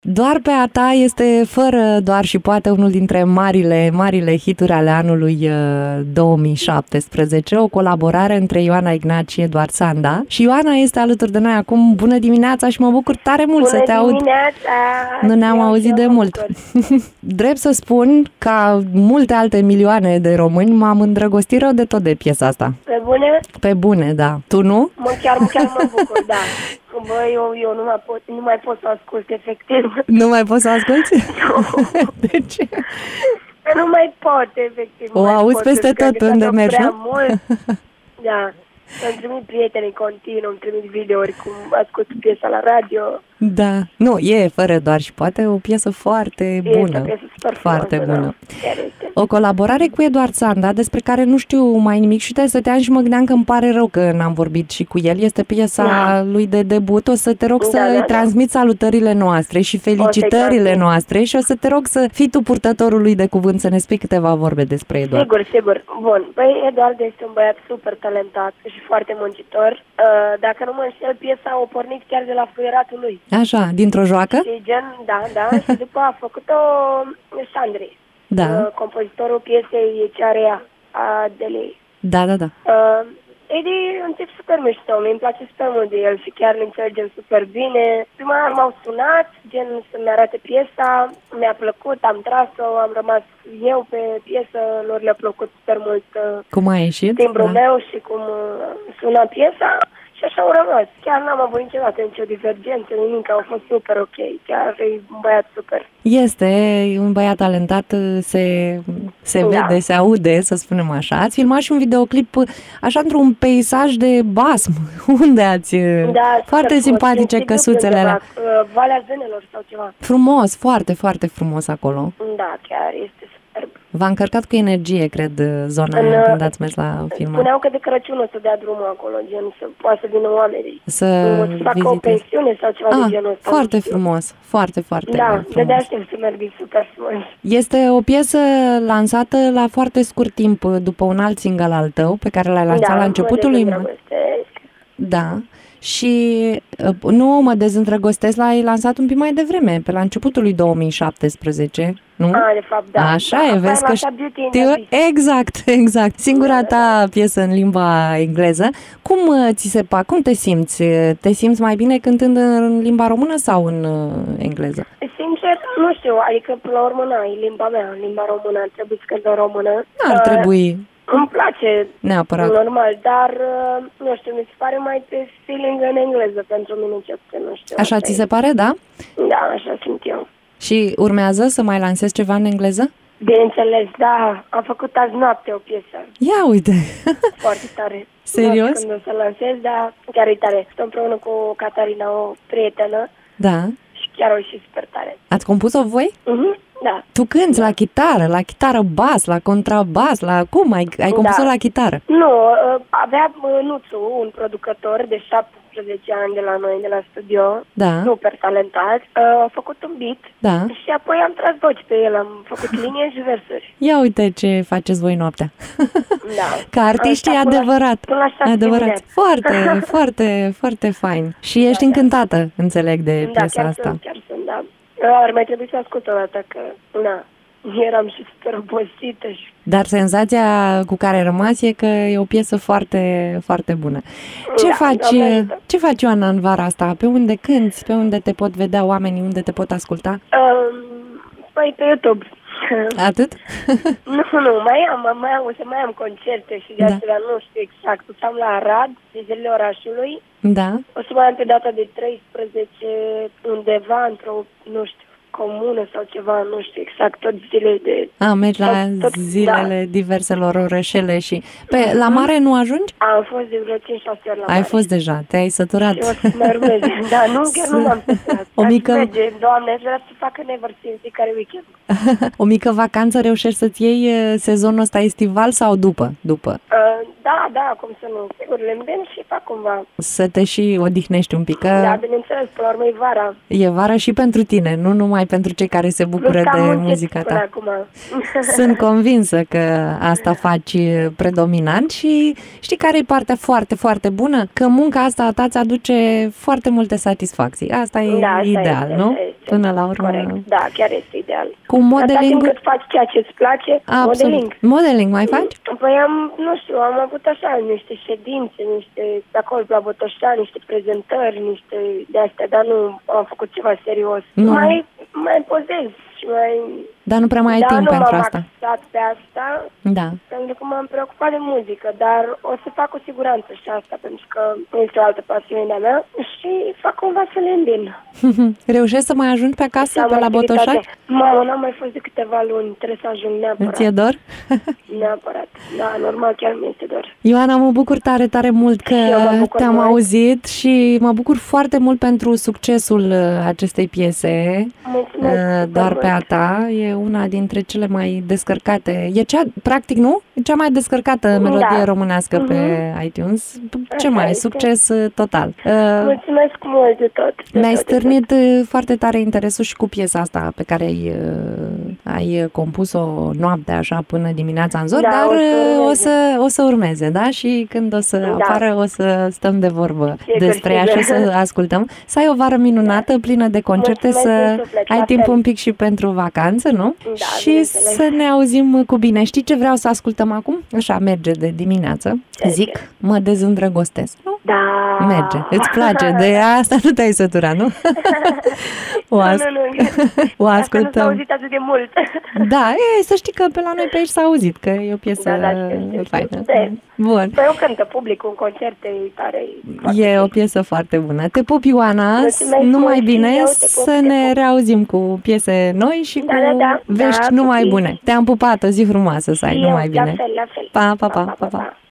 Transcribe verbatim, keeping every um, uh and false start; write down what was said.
Doar pe a ta este fără doar și poate unul dintre marile, marile hituri ale anului două mii șaptesprezece, o colaborare între Ioana Ignaci și Eduard Sanda. Și Ioana este alături de noi acum. Bună dimineața și mă bucur tare mult Bună să te aud. Bună dimineața! Nu ne-am auzit de mult. Drept să spun, ca multe alte milioane de români, m-am îndrăgostit rău de tot de piesa asta. Pe bune? Pe bune, da. Tu nu? Mă, chiar, chiar mă bucur, da. Bă, eu, eu nu, mai pot, nu mai pot să ascult, efectiv. Nu mai poți să asculti? De ce? Nu mai pot, efectiv. O auzi peste tot pe unde mergi, prea nu? mult. Da. Îmi trimit prietenii continuu, îmi trimit videouri cum ascult piesa la radio. Da. Nu, e fără doar și poate o piesă foarte bună. Este o piesă super foarte frumoasă, bună. Da. O colaborare cu Eduard Sanda, despre care nu știu mai nimic și te stăteam și mă gândeam că îmi pare rău că n-am vorbit și cu el. Este piesa da. lui de debut. O să te rog da, să da, îi da. transmit salutările noastre și felicitările noastre și o să te rog să fii tu purtătorul lui de cuvânt, să ne spui câteva vorbe despre Eduard. Sigur, sigur. Bun. Păi, Eduard este un băiat super talentat și foarte muncitor. Dacă nu mă înșel, piesa o pornit chiar de la fluieratul lui. Așa, dintr-o joacă? Și gen, da, da, și după a făcut-o Sandri. Da. Compozitorul piesei ce are ea, Adelei. Da, da, da. Uh, Edi, un tip super mișto, mi-mi place super mult de el și chiar ne înțelegem super bine. Prima oară m-au sunat, gen să-mi arate piesa, mi-a plăcut, am tras-o, am rămas eu pe piesă, lor le-a plăcut super mult cum a ieșit, timbrul da. meu și cum suna piesa. Și așa au rămas. Chiar n-am avut niciodată nicio divergență, nimic, au fost super ok. Chiar e un băiat super. Este un băiat talentat, se, se da. vede, se aude, să spunem așa. Ați filmat și un videoclip așa într-un peisaj de basm. Unde ați... Da, foarte simpatice căsuțele alea. Valea Zânelor sau ceva. Frumos, foarte, foarte frumos acolo. Da, chiar este superb. V-a încărcat cu energie, cred, zona în, aia când ați mers la filmare. Spuneau că de Crăciun o să dea drumul acolo, gen să poată să vină oamenii. Să să facă o pensiune sau ceva ah, de genul ăsta. Foarte frumos, foarte, foarte da, frumos. Da, de aștept să merg super frumos. Este o piesă lansată la foarte scurt timp după un alt single al tău, pe care l-ai lansat da, la începutul lui... Da. Și nu mă dezîndrăgostesc, l-ai lansat un pic mai devreme, pe la începutul lui două mii șaptesprezece, nu? Ah, de fapt, da. Așa da, e, vezi că știu... Exact, exact. Singura ta piesă în limba engleză. Cum ți se pa? Cum te simți? Te simți mai bine cântând în limba română sau în engleză? Sincer, nu știu, adică până la urmă, na, e limba mea, limba română, ar trebui să cânt în română. Ar trebui... Îmi place, neapărat. Normal, dar, nu știu, mi se pare mai pe feeling în engleză pentru mine, ce nu știu. Așa ți se pare, da? Da, așa simt eu. Și urmează să mai lansezi ceva în engleză? Bineînțeles, da. Am făcut azi noapte o piesă. Ia uite! Foarte tare. Serios? Nu știu când o să lansez, dar chiar e tare. Sunt împreună cu Catarina, o prietenă. Da. Și chiar o ieși super tare. Ați compus-o voi? Mhm. Da. Tu cânti da. la chitară, la chitară bas, la contrabas, la cum? Ai, ai compus-o da. la chitară? Nu, avea Nuțu, un producător de șaptesprezece ani de la noi, de la studio, da. super talentat, a făcut un beat da. și apoi am tras voci pe el, am făcut linie și versuri. Ia uite ce faceți voi noaptea. Da. Ca artiști e adevărat. Până la șase adevărat. Foarte, foarte, foarte fain. Și ești da, încântată, da. înțeleg, de da, piesa chiar asta. Sunt, chiar sunt, da. Ar mai trebui să ascult o dată, că, na, eram și super obosită. Și... Dar senzația cu care ai rămas e că e o piesă foarte, foarte bună. Ce da, faci, ce faci, Ioana, în vara asta? Pe unde cânti? Pe unde te pot vedea oamenii? Unde te pot asculta? Um, păi pe YouTube. Atât? Nu, nu, mai am, mai am, o să mai am concerte și de astea, da. nu știu exact. O să am la Arad, de zilele orașului. Da. O să mai am pe data de treisprezece undeva într-o, nu știu, comună sau ceva, nu știu exact, tot zile de... A, mergi la tot, zilele da. diverselor orășele și... Pe, mm-hmm. la mare nu ajungi? Am fost de vreo cinci șase ori la mare. Ai fost deja, te-ai săturat. Și o să mă urmeze. Da, nu, chiar nu m-am săturat. O mică... Merge, Doamne, vreau să facă Never în fiecare weekend. O mică vacanță reușești să-ți iei sezonul ăsta estival sau după? După? Uh, da, da, cum să nu. Sigur, le îndemn și fac cumva. Să te și odihnești un pic. Că... Da, bineînțeles, până la urmă e vara. E vara și pentru tine, nu numai numai pentru cei care se bucură de muzica ta. Acum. Sunt convinsă că asta faci predominant și știi care e partea foarte, foarte bună? Că munca asta a ta îți aduce foarte multe satisfacții. Asta e da, asta ideal, este, nu? Asta este. Până la urmă. Corect. Da, chiar este ideal. Cu modeling. Atât cât faci ceea ce îți place, Absolut. modeling. Modeling mai faci? Păi am, nu știu, am avut așa niște ședințe, niște, pe acolo la Botoșani, niște prezentări, niște de astea, dar nu am făcut ceva serios. Nu. Mai, mai pozez și mai... Dar nu prea mai ai da, timp nu pentru m-am asta. axat pe asta, Da. pentru că m-am preocupat de muzică, dar o să fac cu siguranță și asta, pentru că este o altă pasiune de-a mea și fac cumva să le îmbin. Reușești să mai ajungi pe acasă, pe la Botoșani? Mamă, n-am mai fost de câteva luni, trebuie să ajung neapărat. Ți-e dor? Neapărat, da, normal, chiar mi-este dor. Ioana, mă bucur tare, tare mult că te-am mult. auzit și mă bucur foarte mult pentru succesul acestei piese. Mulțumesc, doar pe a ta. E una dintre cele mai descărcate. E cea, practic, nu? E cea mai descărcată melodie da. românească uh-huh. pe iTunes. Ce Așa mai? Este. Succes total. Mulțumesc mult de tot. De Mi-ai tot, stârnit tot. foarte tare interesul și cu piesa asta pe care ai, ai compus-o noaptea așa până dimineața în zor, da, dar o să, o să, o să urmeze, da? Și când o să da. apară, o să stăm de vorbă sigur, despre ea și o să ascultăm. Să ai o vară minunată, plină de concerte, mulțumesc să ai timp un pic și pentru vacanță, nu? Da, și să ne auzim cu bine. Știi ce vreau să ascultăm acum? Așa, merge de dimineață. Ce Zic, ce? Mă dezîndrăgostesc, nu? Da. Merge. Îți place? De asta nu te-ai săturat, nu? o, as- nu, nu, nu. o ascultăm. Asta nu s-a auzit atât de mult. Da, e, să știi că pe la noi pe aici s-a auzit, că e o piesă da, da, știu, știu, faină. știu. Bun. Păi eu cântă publicul în concerte tare. E o piesă foarte bună. Te pup, Ioana, mulțumesc, numai bine, eu, te pup, să te ne pup. reauzim cu piese noi și da, cu da, da, vești da, numai pupi. bune. Te-am pupat, o zi frumoasă să ai, eu, numai bine. La fel, la fel. Pa, pa, pa, pa, pa. pa.